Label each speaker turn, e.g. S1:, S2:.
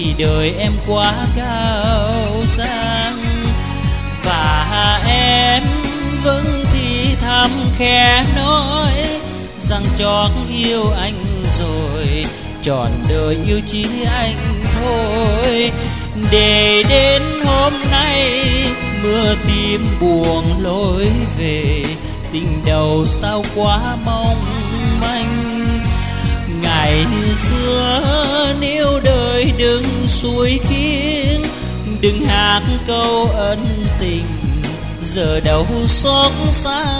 S1: vì đời em quá cao sang, và em vẫn thì thầm khẽ nói rằng chót yêu anh rồi, trọn đời yêu chỉ anh thôi. Để đến hôm nay mưa tim buồn lối về, tình đầu sao quá mong manh. Ngày xưa nếu đời đừng xuôi khiến, đừng hát câu ân tình, giờ đâu xót xa